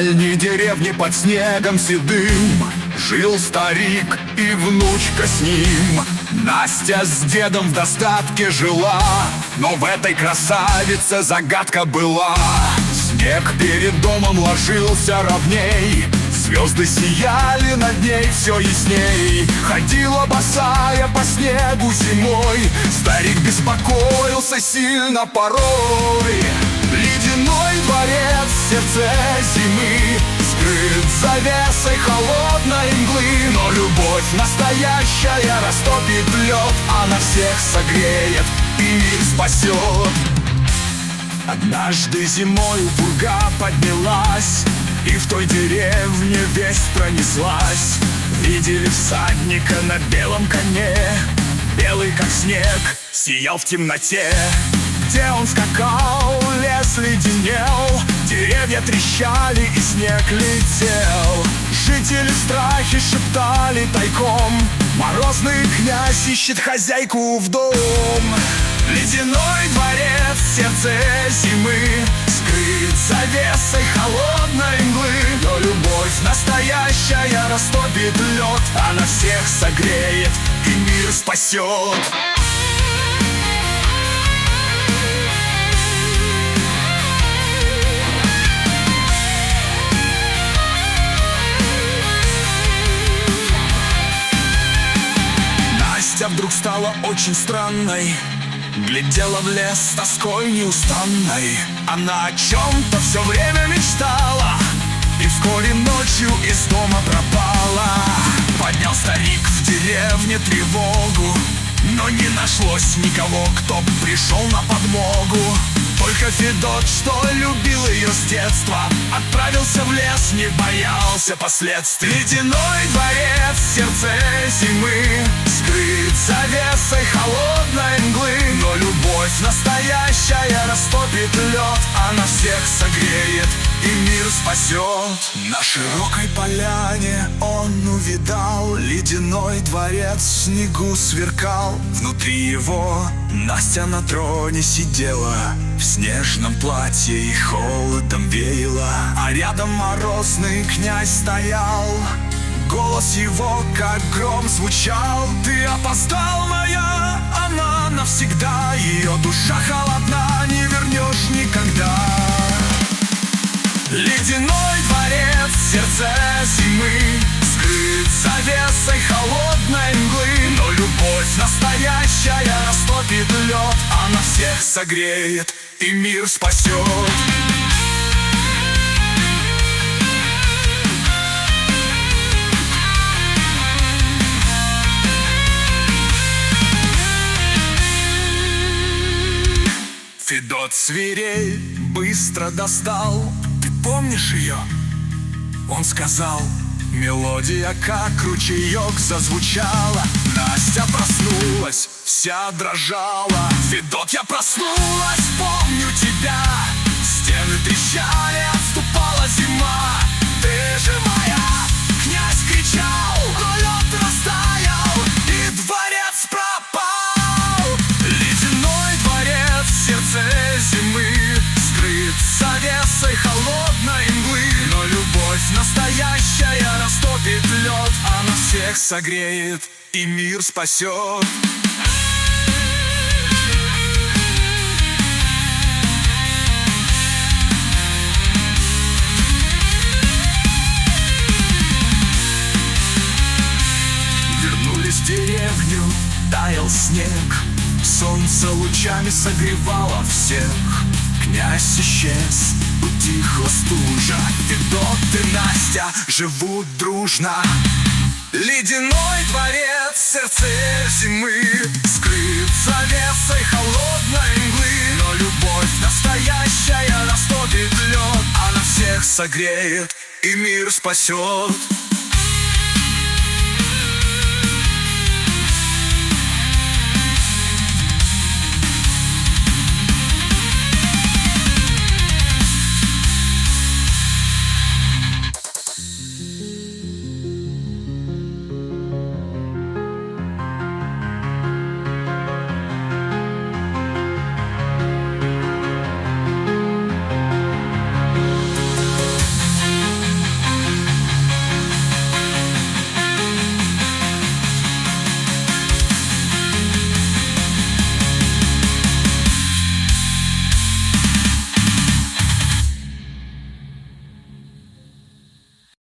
дальней деревне под снегом седым жил старик и внучка с ним. Настя с дедом в достатке жила, но в этой красавице загадка была. Снег перед домом ложился ровней, звезды сияли над ней все ясней. Ходила босая по снегу зимой, старик беспокоился сильно порой. Ледяной дворец в сердце зимы скрыт завесой холодной мглы, но любовь настоящая растопит лед, она всех согреет и мир спасет. Однажды зимой пурга поднялась, и в той деревне весть пронеслась. Видели всадника на белом коне, белый как снег, сиял в темноте. Где он скакал, лес леденел, деревья трещали и снег летел. Жители в страхе шептали тайком: морозный князь ищет хозяйку в дом. Ледяной дворец в сердце зимы скрыт завесой холодной мглы, но любовь настоящая растопит лед, она всех согреет и мир спасет. Настя вдруг стала очень странной, глядела в лес с тоской неустанной. Она о чем-то все время мечтала, и вскоре ночью из дома пропала. Поднял старик в деревне тревогу, но не нашлось никого, кто бы пришел на подмогу. Только Федот, что любил ее с детства, отправился в лес, не боялся последствий. Ледяной дворец в сердце зимы скрыт завесой холодной мглы, но любовь настоящая растопит лед, она всех согреет и мир спасет. На широкой поляне он увидал ледяной дворец, в снегу сверкал. Внутри его Настя на троне сидела, в снежном платье и холодом веяло, а рядом морозный князь стоял. Голос его как гром звучал: ты опоздал, моя, она навсегда, ее душа холодна, не вернешь никогда. Ледяной дворец в сердце зимы скрыт завесой холодной мглы, но любовь настоящая растопит лед, она всех согреет и мир спасет. Федот свирель быстро достал. Ты помнишь ее? Он сказал. Мелодия как ручеек зазвучала. Настя проснулась, вся дрожала. Федот, я проснулась, помню тебя. Стены трещали, отступала зима. Ты же моя, князь кричал, но лед растаял, и дворец пропал. Ледяной дворец в сердце зимы скрыт завесой холодной мглы, но любовь настоящая растопит лед, она всех согреет и мир спасет. Вернулись в деревню, таял снег, солнце лучами согревало всех. Князь исчез, утихла стужа, Федот и Настя живут дружно. Ледяной дворец в сердце зимы скрыт завесой холодной мглы, но любовь настоящая растопит лед, она всех согреет и мир спасет.